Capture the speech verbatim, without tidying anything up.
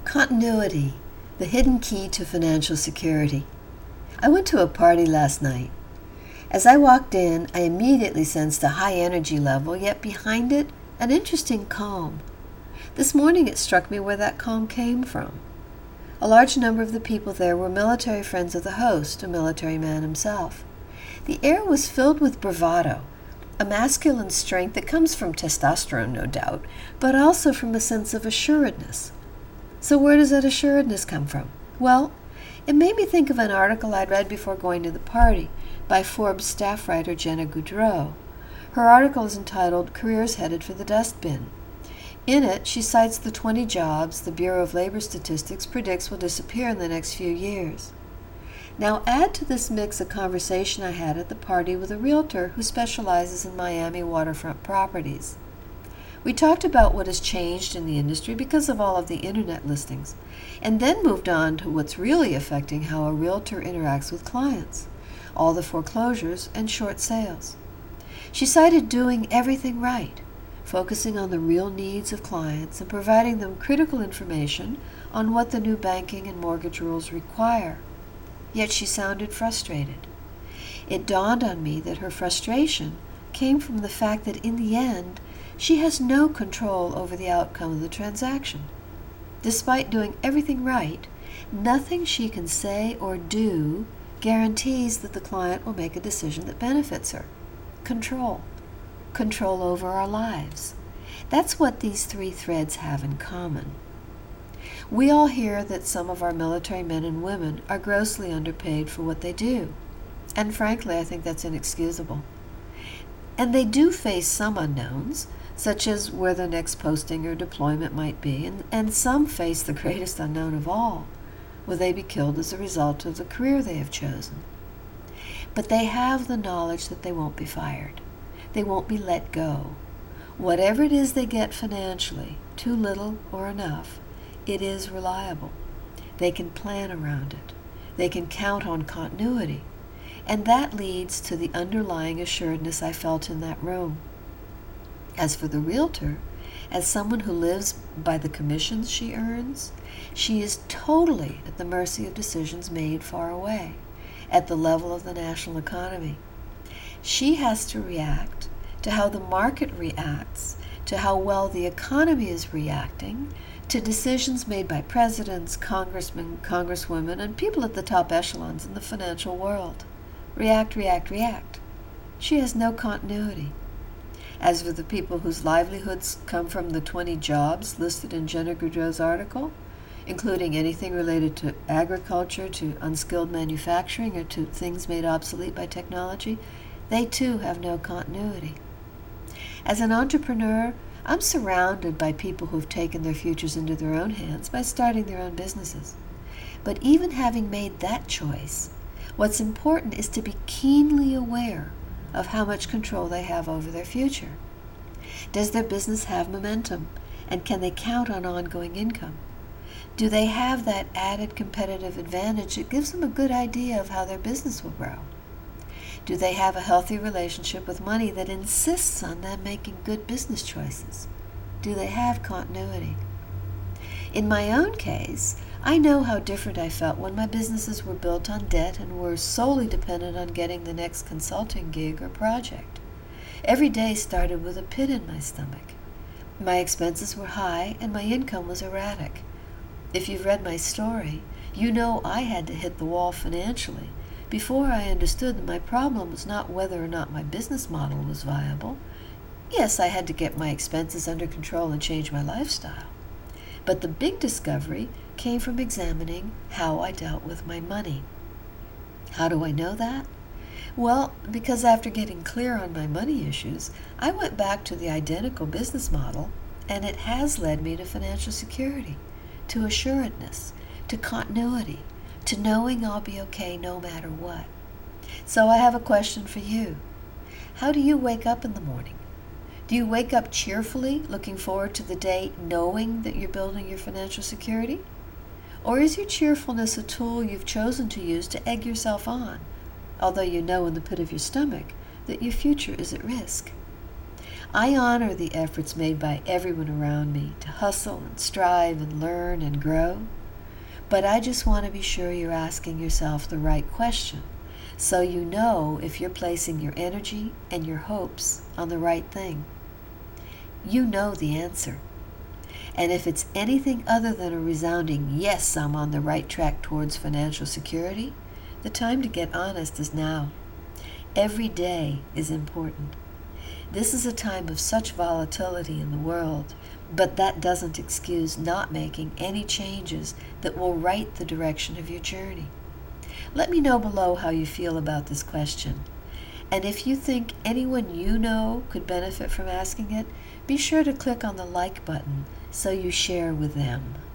Continuity, the hidden key to financial security. I went to a party last night. As I walked in, I immediately sensed a high energy level, yet behind it, an interesting calm. This morning it struck me where that calm came from. A large number of the people there were military friends of the host, a military man himself. The air was filled with bravado, a masculine strength that comes from testosterone, no doubt, but also from a sense of assuredness. So where does that assuredness come from? Well, it made me think of an article I'd read before going to the party by Forbes staff writer Jenna Goudreau. Her article is entitled Careers Headed for the Dustbin. In it, she cites the twenty jobs the Bureau of Labor Statistics predicts will disappear in the next few years. Now add to this mix a conversation I had at the party with a realtor who specializes in Miami waterfront properties. We talked about what has changed in the industry because of all of the internet listings, and then moved on to what's really affecting how a realtor interacts with clients, all the foreclosures and short sales. She cited doing everything right, focusing on the real needs of clients and providing them critical information on what the new banking and mortgage rules require. Yet she sounded frustrated. It dawned on me that her frustration came from the fact that in the end, she has no control over the outcome of the transaction. Despite doing everything right, nothing she can say or do guarantees that the client will make a decision that benefits her. Control. Control over our lives. That's what these three threads have in common. We all hear that some of our military men and women are grossly underpaid for what they do. And frankly, I think that's inexcusable. And they do face some unknowns, such as where the next posting or deployment might be, and, and some face the greatest unknown of all. Will they be killed as a result of the career they have chosen? But they have the knowledge that they won't be fired. They won't be let go. Whatever it is they get financially, too little or enough, it is reliable. They can plan around it. They can count on continuity. And that leads to the underlying assuredness I felt in that room. As for the realtor, as someone who lives by the commissions she earns, she is totally at the mercy of decisions made far away, at the level of the national economy. She has to react to how the market reacts, to how well the economy is reacting, to decisions made by presidents, congressmen, congresswomen, and people at the top echelons in the financial world. React, react, react. She has no continuity. As for the people whose livelihoods come from the twenty jobs listed in Jenna Goudreau's article, including anything related to agriculture, to unskilled manufacturing, or to things made obsolete by technology, they too have no continuity. As an entrepreneur, I'm surrounded by people who have taken their futures into their own hands by starting their own businesses. But even having made that choice, what's important is to be keenly aware of how much control they have over their future. Does their business have momentum, and can they count on ongoing income? Do they have that added competitive advantage that gives them a good idea of how their business will grow? Do they have a healthy relationship with money that insists on them making good business choices? Do they have continuity? In my own case, I know how different I felt when my businesses were built on debt and were solely dependent on getting the next consulting gig or project. Every day started with a pit in my stomach. My expenses were high and my income was erratic. If you've read my story, you know I had to hit the wall financially before I understood that my problem was not whether or not my business model was viable. Yes, I had to get my expenses under control and change my lifestyle. But the big discovery came from examining how I dealt with my money. How do I know that? Well, because after getting clear on my money issues, I went back to the identical business model, and it has led me to financial security, to assuredness, to continuity, to knowing I'll be okay no matter what. So I have a question for you. How do you wake up in the morning? Do you wake up cheerfully, looking forward to the day, knowing that you're building your financial security? Or is your cheerfulness a tool you've chosen to use to egg yourself on, although you know in the pit of your stomach that your future is at risk? I honor the efforts made by everyone around me to hustle and strive and learn and grow, but I just want to be sure you're asking yourself the right question, so you know if you're placing your energy and your hopes on the right thing. You know the answer. And if it's anything other than a resounding, yes, I'm on the right track towards financial security, the time to get honest is now. Every day is important. This is a time of such volatility in the world, but that doesn't excuse not making any changes that will right the direction of your journey. Let me know below how you feel about this question. And if you think anyone you know could benefit from asking it, be sure to click on the like button so you share with them.